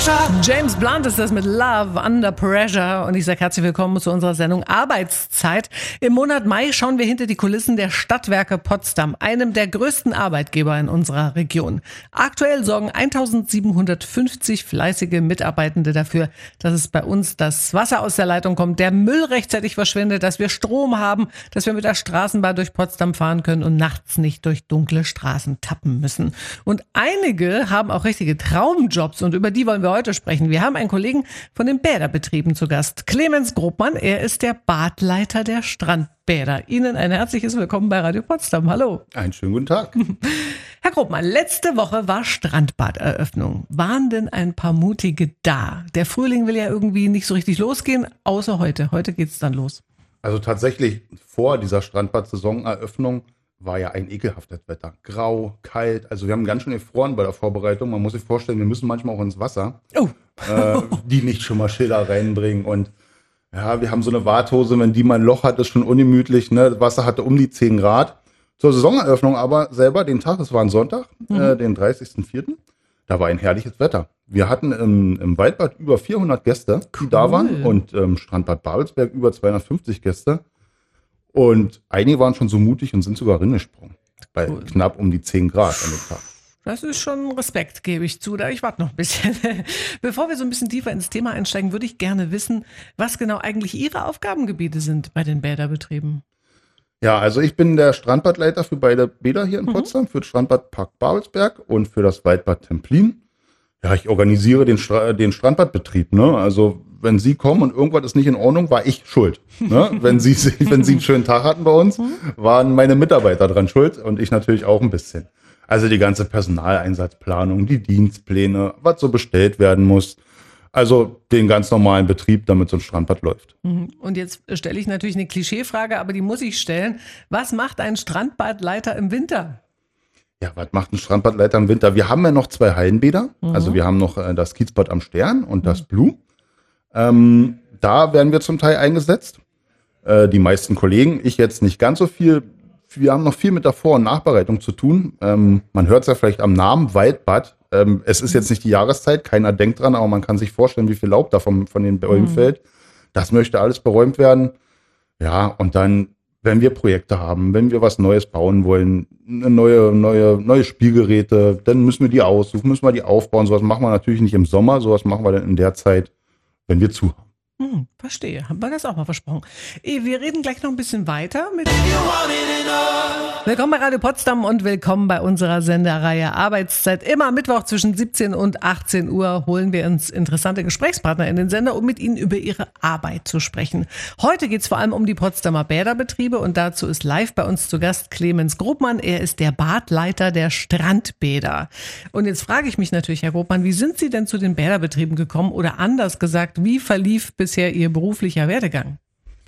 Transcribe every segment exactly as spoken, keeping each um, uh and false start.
James Blunt ist das mit Love Under Pressure und ich sage herzlich willkommen zu unserer Sendung Arbeitszeit. Im Monat Mai schauen wir hinter die Kulissen der Stadtwerke Potsdam, einem der größten Arbeitgeber in unserer Region. Aktuell sorgen eintausendsiebenhundertfünfzig fleißige Mitarbeitende dafür, dass es bei uns das Wasser aus der Leitung kommt, der Müll rechtzeitig verschwindet, dass wir Strom haben, dass wir mit der Straßenbahn durch Potsdam fahren können und nachts nicht durch dunkle Straßen tappen müssen. Und einige haben auch richtige Traumjobs und über die wollen wir heute sprechen. Wir haben einen Kollegen von den Bäderbetrieben zu Gast, Clemens Grobmann. Er ist der Badleiter der Strandbäder. Ihnen ein herzliches Willkommen bei Radio Potsdam. Hallo. Einen schönen guten Tag. Herr Grobmann, letzte Woche war Strandbaderöffnung. Waren denn ein paar Mutige da? Der Frühling will ja irgendwie nicht so richtig losgehen, außer heute. Heute geht's dann los. Also tatsächlich vor dieser Strandbad-Saisoneröffnung war ja ein ekelhaftes Wetter. Grau, kalt. Also wir haben ganz schön gefroren bei der Vorbereitung. Man muss sich vorstellen, wir müssen manchmal auch ins Wasser, oh. äh, die nicht schon mal Schilder reinbringen. Und ja, wir haben so eine Warthose, wenn die mal ein Loch hat, ist schon ungemütlich. Ne? Das Wasser hatte um die zehn Grad. Zur Saisoneröffnung aber selber den Tag, das war ein Sonntag, mhm. äh, den dreißigsten vierten Da war ein herrliches Wetter. Wir hatten im, im Waldbad über vierhundert Gäste, die cool. da waren. Und im Strandbad Babelsberg über zweihundertfünfzig Gäste. Und einige waren schon so mutig und sind sogar reingesprungen. Bei cool. knapp um die zehn Grad an dem Tag. Das ist schon Respekt, gebe ich zu. Ich warte noch ein bisschen. Bevor wir so ein bisschen tiefer ins Thema einsteigen, würde ich gerne wissen, was genau eigentlich Ihre Aufgabengebiete sind bei den Bäderbetrieben. Ja, also ich bin der Strandbadleiter für beide Bäder hier in mhm. Potsdam, für das Strandbad Park Babelsberg und für das Waldbad Templin. Ja, ich organisiere den, Stra- den Strandbadbetrieb, ne? Also wenn Sie kommen und irgendwas ist nicht in Ordnung, war ich schuld. Ne? wenn, Sie, wenn Sie einen schönen Tag hatten bei uns, waren meine Mitarbeiter dran schuld und ich natürlich auch ein bisschen. Also die ganze Personaleinsatzplanung, die Dienstpläne, was so bestellt werden muss. Also den ganz normalen Betrieb, damit so ein Strandbad läuft. Und jetzt stelle ich natürlich eine Klischeefrage, aber die muss ich stellen. Was macht ein Strandbadleiter im Winter? Ja, was macht ein Strandbadleiter im Winter? Wir haben ja noch zwei Hallenbäder. Mhm. Also wir haben noch äh, das Kiezbad am Stern und das Blue. Ähm, da werden wir zum Teil eingesetzt. Äh, die meisten Kollegen, ich jetzt nicht ganz so viel. Wir haben noch viel mit der Vor- und Nachbereitung zu tun. Ähm, man hört es ja vielleicht am Namen, Waldbad. Ähm, es ist jetzt nicht die Jahreszeit, keiner denkt dran, aber man kann sich vorstellen, wie viel Laub da vom, von den Bäumen mhm. fällt. Das möchte alles beräumt werden. Ja, und dann, wenn wir Projekte haben, wenn wir was Neues bauen wollen, eine neue, neue, neue Spielgeräte, dann müssen wir die aussuchen, müssen wir die aufbauen. Sowas machen wir natürlich nicht im Sommer, sowas machen wir dann in der Zeit, wenn wir zu haben. Hm, verstehe. Haben wir das auch mal versprochen. Wir reden gleich noch ein bisschen weiter mit. Willkommen bei Radio Potsdam und willkommen bei unserer Sendereihe Arbeitszeit. Immer Mittwoch zwischen siebzehn und achtzehn Uhr holen wir uns interessante Gesprächspartner in den Sender, um mit ihnen über ihre Arbeit zu sprechen. Heute geht es vor allem um die Potsdamer Bäderbetriebe und dazu ist live bei uns zu Gast Clemens Grobmann. Er ist der Badleiter der Strandbäder. Und jetzt frage ich mich natürlich, Herr Grobmann, wie sind Sie denn zu den Bäderbetrieben gekommen oder anders gesagt, wie verlief bisher Ihr beruflicher Werdegang?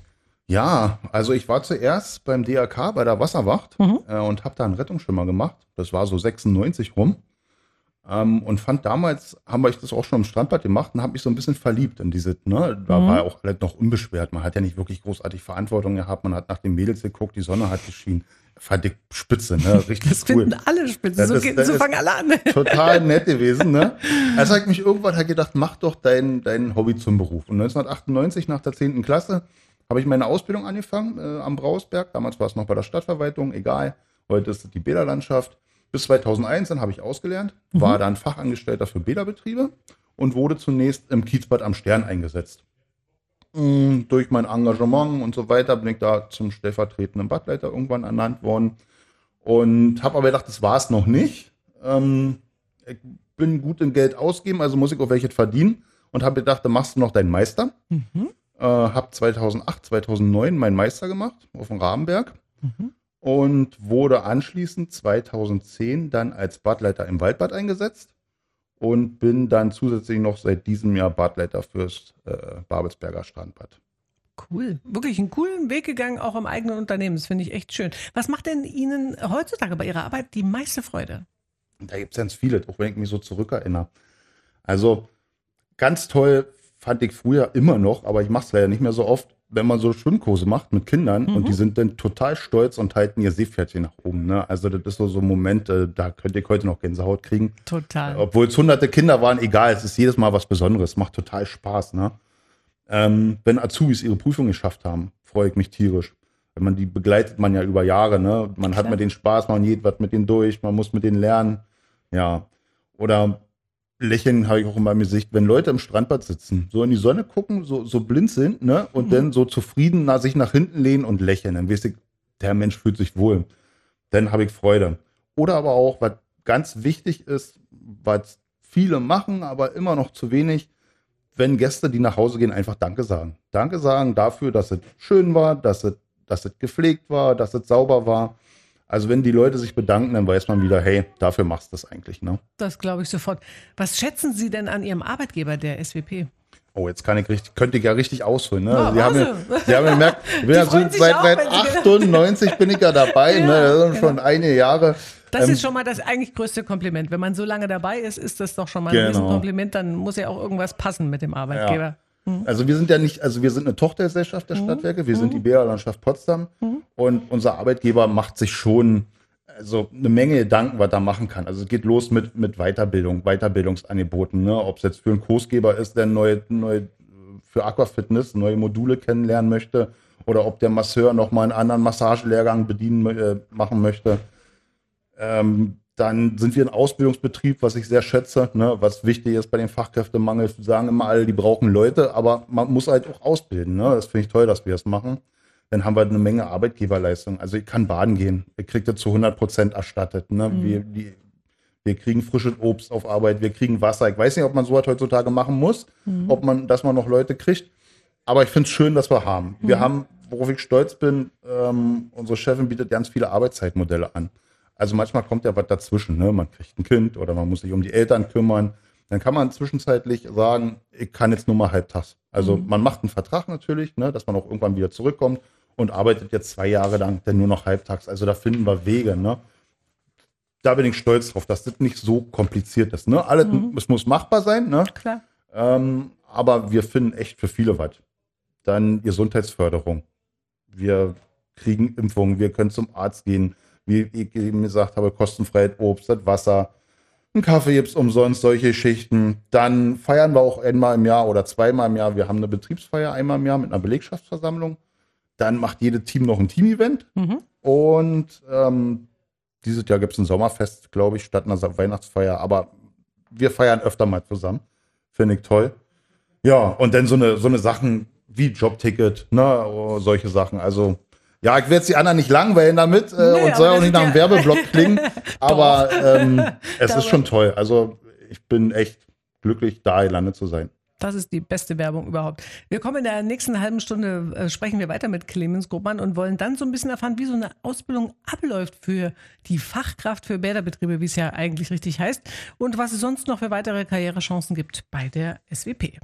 Ja, also ich war zuerst beim D R K bei der Wasserwacht mhm. äh, und habe da einen Rettungsschwimmer gemacht. Das war so sechsundneunzig rum. Ähm, und fand damals, haben wir das auch schon im Strandbad gemacht und habe mich so ein bisschen verliebt in diese, ne, da mhm. war ja auch alles noch unbeschwert. Man hat ja nicht wirklich großartig Verantwortung gehabt. Man hat nach den Mädels geguckt, die Sonne hat geschienen. Fand ich spitze, ne? Richtig das cool. Finden alle spitze, so, das, geht, das so fangen alle an. Total nett gewesen, ne? Also habe ich mich irgendwann halt gedacht, mach doch dein, dein Hobby zum Beruf. Und neunzehnhundertachtundneunzig, nach der zehnten Klasse, habe ich meine Ausbildung angefangen äh, am Brausberg. Damals war es noch bei der Stadtverwaltung, egal. Heute ist es die Bäderlandschaft. Bis zweitausendeins, dann habe ich ausgelernt, mhm. war dann Fachangestellter für Bäderbetriebe und wurde zunächst im Kiezbad am Stern eingesetzt. Mhm, durch mein Engagement und so weiter bin ich da zum stellvertretenden Badleiter irgendwann ernannt worden. Und habe aber gedacht, das war es noch nicht. Ähm, ich bin gut im Geld ausgeben, also muss ich auch welches verdienen. Und habe gedacht, dann machst du noch deinen Meister. Mhm. Äh, habe zweitausendacht, zweitausendneun meinen Meister gemacht auf dem Rabenberg. Mhm. Und wurde anschließend zweitausendzehn dann als Badleiter im Waldbad eingesetzt. Und bin dann zusätzlich noch seit diesem Jahr Badleiter fürs äh, Babelsberger Strandbad. Cool. Wirklich einen coolen Weg gegangen, auch im eigenen Unternehmen. Das finde ich echt schön. Was macht denn Ihnen heutzutage bei Ihrer Arbeit die meiste Freude? Da gibt es ganz viele, auch wenn ich mich so zurückerinnere. Also ganz toll fand ich früher immer noch, aber ich mache es leider nicht mehr so oft, wenn man so Schwimmkurse macht mit Kindern Mhm. und die sind dann total stolz und halten ihr Seepferdchen nach oben. Ne? Also das ist so, so ein Moment, äh, da könnt ihr heute noch Gänsehaut kriegen. Total. Obwohl es hunderte Kinder waren, egal, es ist jedes Mal was Besonderes, macht total Spaß. Ne? Ähm, wenn Azubis ihre Prüfung geschafft haben, freue ich mich tierisch. Wenn man die begleitet man ja über Jahre, ne? Man hat Klar. mit denen Spaß, man geht was mit denen durch, man muss mit denen lernen. Ja. Oder Lächeln habe ich auch immer im Gesicht, wenn Leute im Strandbad sitzen, so in die Sonne gucken, so, so blind sind, ne? Und Mhm. dann so zufrieden nach, sich nach hinten lehnen und lächeln. Dann weiß ich, der Mensch fühlt sich wohl. Dann habe ich Freude. Oder aber auch, was ganz wichtig ist, was viele machen, aber immer noch zu wenig, wenn Gäste, die nach Hause gehen, einfach Danke sagen. Danke sagen dafür, dass es schön war, dass es, dass es gepflegt war, dass es sauber war. Also wenn die Leute sich bedanken, dann weiß man wieder, hey, dafür machst du das eigentlich. Ne? Das glaube ich sofort. Was schätzen Sie denn an Ihrem Arbeitgeber, der S W P? Oh, jetzt kann ich richtig, könnte ich ja richtig ausholen. Ne? Na, Sie, haben ja, warte. Sie haben ja gemerkt, ich bin Die ja freuen so sich seit, auch, seit wenn sie- achtundneunzig bin ich ja dabei. Ja, ne? Das sind genau. schon einige Jahre. Das Ähm, ist schon mal das eigentlich größte Kompliment. Wenn man so lange dabei ist, ist das doch schon mal Genau. ein Riesenkompliment. Dann muss ja auch irgendwas passen mit dem Arbeitgeber. Also wir sind ja nicht, also wir sind eine Tochtergesellschaft der Stadtwerke, wir sind die Bäderlandschaft Potsdam und unser Arbeitgeber macht sich schon also eine Menge Gedanken, was er machen kann. Also es geht los mit, mit Weiterbildung, Weiterbildungsangeboten, ne? Ob es jetzt für einen Kursgeber ist, der neue, neue für Aquafitness neue Module kennenlernen möchte oder ob der Masseur nochmal einen anderen Massagelehrgang bedienen äh, machen möchte. Ähm, Dann sind wir ein Ausbildungsbetrieb, was ich sehr schätze, ne, was wichtig ist bei dem Fachkräftemangel. Sagen immer alle, die brauchen Leute, aber man muss halt auch ausbilden. Ne? Das finde ich toll, dass wir das machen. Dann haben wir eine Menge Arbeitgeberleistung. Also ich kann baden gehen. Ich kriege das zu hundert Prozent erstattet. Ne? Mhm. Wir, die, wir kriegen frisches Obst auf Arbeit, wir kriegen Wasser. Ich weiß nicht, ob man sowas heutzutage machen muss, Mhm. ob man, dass man noch Leute kriegt. Aber ich finde es schön, dass wir haben. Wir haben, worauf ich stolz bin, ähm, unsere Chefin bietet ganz viele Arbeitszeitmodelle an. Also manchmal kommt ja was dazwischen, ne? Man kriegt ein Kind oder man muss sich um die Eltern kümmern. Dann kann man zwischenzeitlich sagen, ich kann jetzt nur mal halbtags. Also Mhm. man macht einen Vertrag natürlich, ne, dass man auch irgendwann wieder zurückkommt und arbeitet jetzt zwei Jahre lang dann nur noch halbtags. Also da finden wir Wege. Ne? Da bin ich stolz drauf, dass das nicht so kompliziert ist. Ne? Alles, Mhm. es muss machbar sein, ne? Klar. Ähm, aber wir finden echt für viele was. Dann Gesundheitsförderung. Wir kriegen Impfungen, wir können zum Arzt gehen. Wie ich eben gesagt habe, kostenfreies Obst, das Wasser, ein Kaffee gibt's umsonst, solche Geschichten. Dann feiern wir auch einmal im Jahr oder zweimal im Jahr. Wir haben eine Betriebsfeier einmal im Jahr mit einer Belegschaftsversammlung. Dann macht jedes Team noch ein Team-Event. Mhm. Und ähm, dieses Jahr gibt's ein Sommerfest, glaube ich, statt einer Weihnachtsfeier. Aber wir feiern öfter mal zusammen. Finde ich toll. Ja, und dann so eine, so eine Sachen wie Jobticket, ne, oh, solche Sachen. Also, ja, ich werde jetzt die anderen nicht langweilen damit äh, Nee, und soll aber auch nicht das nach einem sind ja- Werbeblock klingen, aber ähm, es Aber- ist schon toll. Also, ich bin echt glücklich, da gelandet zu sein. Das ist die beste Werbung überhaupt. Wir kommen in der nächsten halben Stunde, äh, sprechen wir weiter mit Clemens Grobmann und wollen dann so ein bisschen erfahren, wie so eine Ausbildung abläuft für die Fachkraft für Bäderbetriebe, wie es ja eigentlich richtig heißt, und was es sonst noch für weitere Karrierechancen gibt bei der S W P.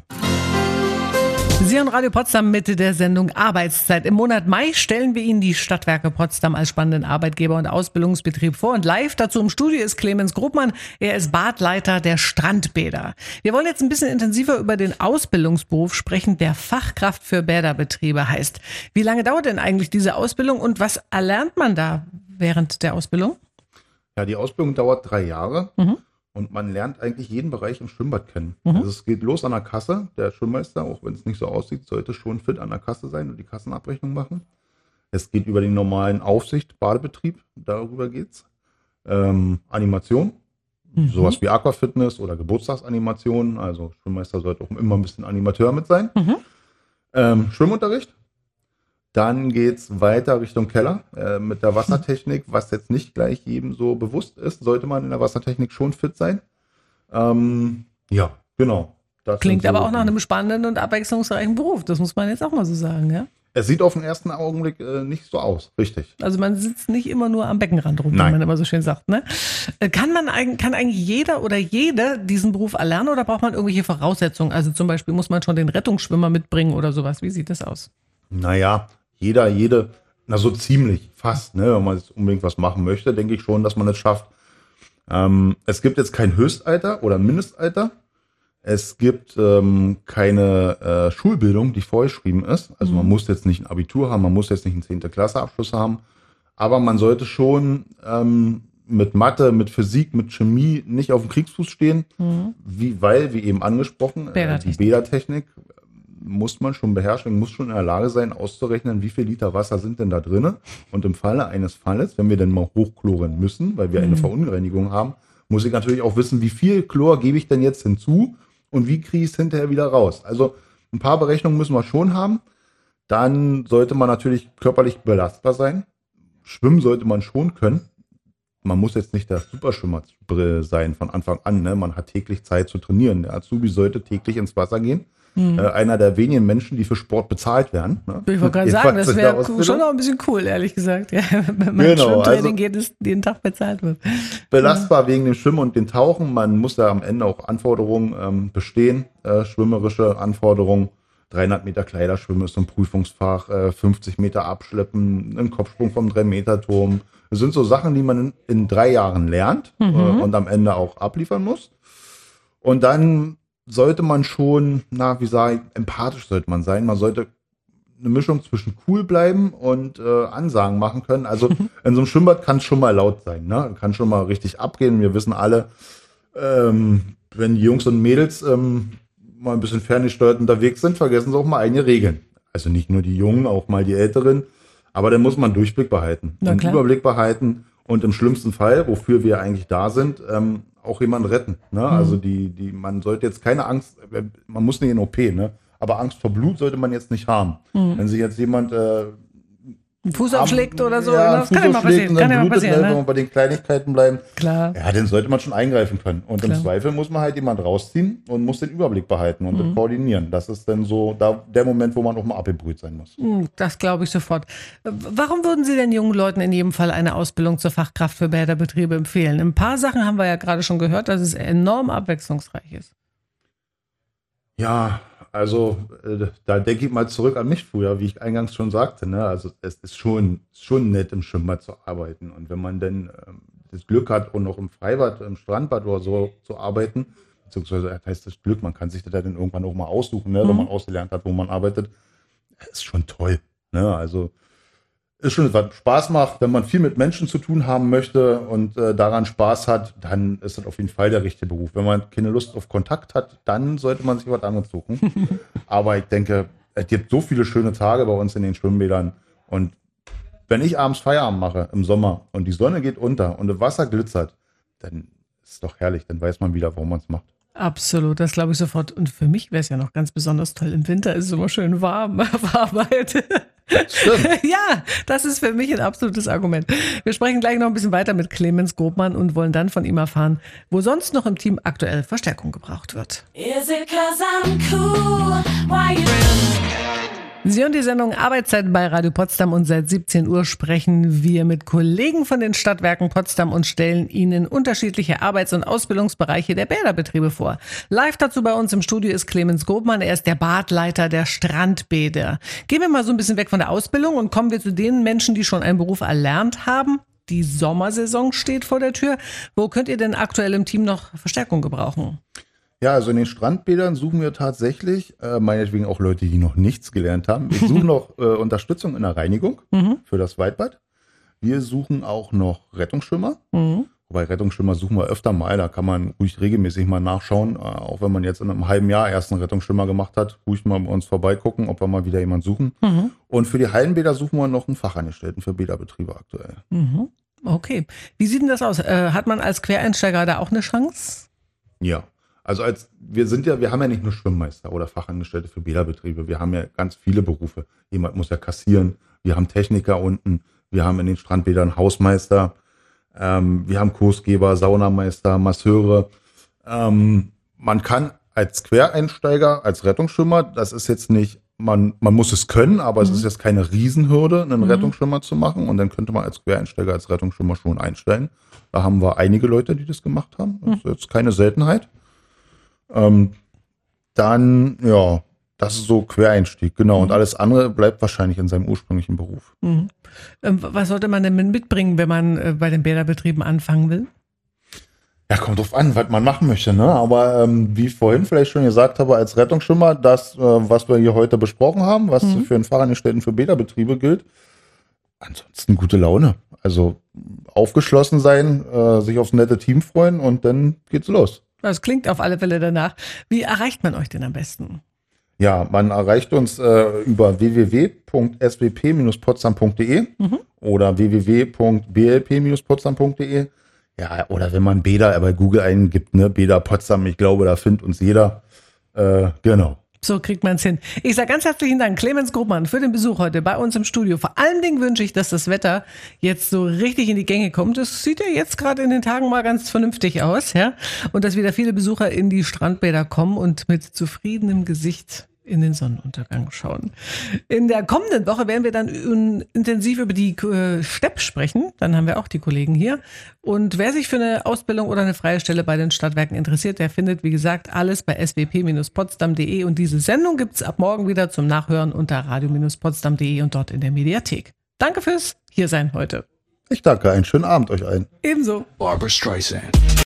Sie hören Radio Potsdam mit der Sendung Arbeitszeit. Im Monat Mai stellen wir Ihnen die Stadtwerke Potsdam als spannenden Arbeitgeber und Ausbildungsbetrieb vor. Und live dazu im Studio ist Clemens Grobmann. Er ist Badleiter der Strandbäder. Wir wollen jetzt ein bisschen intensiver über den Ausbildungsberuf sprechen, der Fachkraft für Bäderbetriebe heißt. Wie lange dauert denn eigentlich diese Ausbildung und was erlernt man da während der Ausbildung? Ja, die Ausbildung dauert drei Jahre Mhm. und man lernt eigentlich jeden Bereich im Schwimmbad kennen. Mhm. Also es geht los an der Kasse. Der Schwimmmeister, auch wenn es nicht so aussieht, sollte schon fit an der Kasse sein und die Kassenabrechnung machen. Es geht über den normalen Aufsicht, Badebetrieb, darüber geht's. Ähm, Animation, Mhm. sowas wie Aquafitness oder Geburtstagsanimation. Also Schwimmmeister sollte auch immer ein bisschen Animateur mit sein. Mhm. Ähm, Schwimmunterricht. Dann geht's weiter Richtung Keller äh, mit der Wassertechnik, was jetzt nicht gleich jedem so bewusst ist, sollte man in der Wassertechnik schon fit sein. Ähm, ja, genau. Das Klingt sind so- aber auch nach einem spannenden und abwechslungsreichen Beruf. Das muss man jetzt auch mal so sagen, ja? Es sieht auf den ersten Augenblick äh, nicht so aus, richtig. Also man sitzt nicht immer nur am Beckenrand rum, wie Nein. man immer so schön sagt. Ne? Äh, Kann man eigentlich, kann eigentlich jeder oder jede diesen Beruf erlernen oder braucht man irgendwelche Voraussetzungen? Also zum Beispiel muss man schon den Rettungsschwimmer mitbringen oder sowas. Wie sieht das aus? Naja, jeder, jede, na so ziemlich, fast, ne, wenn man jetzt unbedingt was machen möchte, denke ich schon, dass man es schafft. Ähm, es gibt jetzt kein Höchstalter oder Mindestalter. Es gibt ähm, keine äh, Schulbildung, die vorgeschrieben ist. Also mhm. man muss jetzt nicht ein Abitur haben, man muss jetzt nicht einen zehnten Klasse Abschluss haben. Aber man sollte schon ähm, mit Mathe, mit Physik, mit Chemie nicht auf dem Kriegsfuß stehen. Mhm. Wie, weil, wie eben angesprochen, äh, die Bädertechnik muss man schon beherrschen, muss schon in der Lage sein, auszurechnen, wie viel Liter Wasser sind denn da drin. Und im Falle eines Falles, wenn wir denn mal hochchloren müssen, weil wir mhm. eine Verunreinigung haben, muss ich natürlich auch wissen, wie viel Chlor gebe ich denn jetzt hinzu und wie kriege ich es hinterher wieder raus. Also ein paar Berechnungen müssen wir schon haben. Dann sollte man natürlich körperlich belastbar sein. Schwimmen sollte man schon können. Man muss jetzt nicht der Superschwimmer sein von Anfang an. Ne? Man hat täglich Zeit zu trainieren. Der Azubi sollte täglich ins Wasser gehen. Hm. Äh, einer der wenigen Menschen, die für Sport bezahlt werden. Ne? Ich wollte gerade sagen, das wäre schon noch ein bisschen cool, ehrlich gesagt. Ja, wenn man genau, Schwimmtraining also, geht, jeden Tag bezahlt wird. Belastbar ja. wegen dem Schwimmen und dem Tauchen. Man muss da am Ende auch Anforderungen ähm, bestehen, äh, schwimmerische Anforderungen. dreihundert Meter Kleiderschwimmen ist so ein Prüfungsfach, äh, fünfzig Meter Abschleppen, ein Kopfsprung vom drei Meter Turm. Das sind so Sachen, die man in, in drei Jahren lernt mhm. äh, und am Ende auch abliefern muss. Und dann sollte man schon, na, wie sage ich, empathisch sollte man sein. Man sollte eine Mischung zwischen cool bleiben und äh, Ansagen machen können. Also in so einem Schwimmbad kann es schon mal laut sein, ne? Kann schon mal richtig abgehen. Wir wissen alle, ähm, wenn die Jungs und Mädels ähm, mal ein bisschen ferngesteuert unterwegs sind, vergessen sie auch mal einige Regeln. Also nicht nur die Jungen, auch mal die Älteren. Aber dann muss man Durchblick behalten und Überblick behalten und im schlimmsten Fall, wofür wir eigentlich da sind, ähm, auch jemanden retten. Ne? Mhm. Also die, die, man sollte jetzt keine Angst, man muss nicht in O P, ne? Aber Angst vor Blut sollte man jetzt nicht haben. Mhm. Wenn sich jetzt jemand äh, einen Fuß abschlägt oder so, ja, das kann ja mal passieren. Kann ja mal passieren, ne? Wenn wir bei den Kleinigkeiten bleiben, klar. Ja, dann sollte man schon eingreifen können. Und Klar. im Zweifel muss man halt jemand rausziehen und muss den Überblick behalten und mhm. koordinieren. Das ist dann so da, der Moment, wo man auch mal abgebrüht sein muss. Das glaube ich sofort. Warum würden Sie denn jungen Leuten in jedem Fall eine Ausbildung zur Fachkraft für Bäderbetriebe empfehlen? Ein paar Sachen haben wir ja gerade schon gehört, dass es enorm abwechslungsreich ist. Ja, also äh, da denke ich mal zurück an mich früher, wie ich eingangs schon sagte. Ne? Also es ist schon, schon nett, im Schwimmbad zu arbeiten. Und wenn man dann ähm, das Glück hat, auch noch im Freibad, im Strandbad oder so zu arbeiten, beziehungsweise das heißt das Glück, man kann sich das dann irgendwann auch mal aussuchen, ne? mhm. wenn man ausgelernt hat, wo man arbeitet, ist schon toll. Ne? Also ist schon, was Spaß macht, wenn man viel mit Menschen zu tun haben möchte und äh, daran Spaß hat, dann ist das auf jeden Fall der richtige Beruf. Wenn man keine Lust auf Kontakt hat, dann sollte man sich was anderes suchen. Aber ich denke, es gibt so viele schöne Tage bei uns in den Schwimmbädern. Und wenn ich abends Feierabend mache im Sommer und die Sonne geht unter und das Wasser glitzert, dann ist es doch herrlich, dann weiß man wieder, warum man es macht. Absolut, das glaube ich sofort. Und für mich wäre es ja noch ganz besonders toll. Im Winter ist es immer schön warm auf Arbeit. Stimmt. Ja, das ist für mich ein absolutes Argument. Wir sprechen gleich noch ein bisschen weiter mit Clemens Grobmann und wollen dann von ihm erfahren, wo sonst noch im Team aktuell Verstärkung gebraucht wird. Is it 'cause I'm cool? Why you Sie und die Sendung Arbeitszeit bei Radio Potsdam und seit siebzehn Uhr sprechen wir mit Kollegen von den Stadtwerken Potsdam und stellen ihnen unterschiedliche Arbeits- und Ausbildungsbereiche der Bäderbetriebe vor. Live dazu bei uns im Studio ist Clemens Grobmann, er ist der Badleiter der Strandbäder. Gehen wir mal so ein bisschen weg von der Ausbildung und kommen wir zu den Menschen, die schon einen Beruf erlernt haben. Die Sommersaison steht vor der Tür. Wo könnt ihr denn aktuell im Team noch Verstärkung gebrauchen? Ja, also in den Strandbädern suchen wir tatsächlich, äh, meinetwegen auch Leute, die noch nichts gelernt haben. Wir suchen noch äh, Unterstützung in der Reinigung mhm. für das Weitbad. Wir suchen auch noch Rettungsschwimmer. Mhm. Wobei Rettungsschwimmer suchen wir öfter mal, da kann man ruhig regelmäßig mal nachschauen. Äh, auch wenn man jetzt in einem halben Jahr erst einen Rettungsschwimmer gemacht hat, ruhig mal bei uns vorbeigucken, ob wir mal wieder jemanden suchen. Mhm. Und für die Hallenbäder suchen wir noch einen Fachangestellten für Bäderbetriebe aktuell. Mhm. Okay. Wie sieht denn das aus? Äh, hat man als Quereinsteiger da auch eine Chance? Ja. Also als wir sind ja, wir haben ja nicht nur Schwimmmeister oder Fachangestellte für Bäderbetriebe, wir haben ja ganz viele Berufe. Jemand muss ja kassieren, wir haben Techniker unten, wir haben in den Strandbädern Hausmeister, ähm, wir haben Kursgeber, Saunameister, Masseure. Ähm, man kann als Quereinsteiger, als Rettungsschwimmer, das ist jetzt nicht, man, man muss es können, aber mhm. es ist jetzt keine Riesenhürde, einen mhm. Rettungsschwimmer zu machen. Und dann könnte man als Quereinsteiger, als Rettungsschwimmer schon einsteigen. Da haben wir einige Leute, die das gemacht haben. Das ist jetzt keine Seltenheit. Ähm, dann, ja, das ist so Quereinstieg, genau. Und alles andere bleibt wahrscheinlich in seinem ursprünglichen Beruf. Mhm. Ähm, was sollte man denn mitbringen, wenn man äh, bei den Bäderbetrieben anfangen will? Ja, kommt drauf an, was man machen möchte, ne? Aber ähm, wie ich vorhin vielleicht schon gesagt habe, als Rettungsschwimmer, das, äh, was wir hier heute besprochen haben, was mhm. für den Fachangestellten für Bäderbetriebe gilt, ansonsten gute Laune. Also aufgeschlossen sein, äh, sich aufs nette Team freuen und dann geht's los. Das klingt auf alle Fälle danach. Wie erreicht man euch denn am besten? Ja, man erreicht uns äh, über w w w punkt s w p Bindestrich potsdam punkt d e mhm. oder w w w punkt b l p Bindestrich potsdam punkt d e. Ja, oder wenn man Bäder bei Google eingibt, ne, Bäder Potsdam, ich glaube, da findet uns jeder. Äh, genau. So kriegt man es hin. Ich sage ganz herzlichen Dank, Clemens Grobmann, für den Besuch heute bei uns im Studio. Vor allen Dingen wünsche ich, dass das Wetter jetzt so richtig in die Gänge kommt. Es sieht ja jetzt gerade in den Tagen mal ganz vernünftig aus, ja. Und dass wieder viele Besucher in die Strandbäder kommen und mit zufriedenem Gesicht in den Sonnenuntergang schauen. In der kommenden Woche werden wir dann intensiv über die Stepp sprechen. Dann haben wir auch die Kollegen hier. Und wer sich für eine Ausbildung oder eine freie Stelle bei den Stadtwerken interessiert, der findet, wie gesagt, alles bei s w p Bindestrich potsdam punkt d e. Und diese Sendung gibt's ab morgen wieder zum Nachhören unter radio Bindestrich potsdam punkt d e und dort in der Mediathek. Danke fürs Hiersein heute. Ich danke, einen schönen Abend euch allen. Ebenso. Barbra Streisand.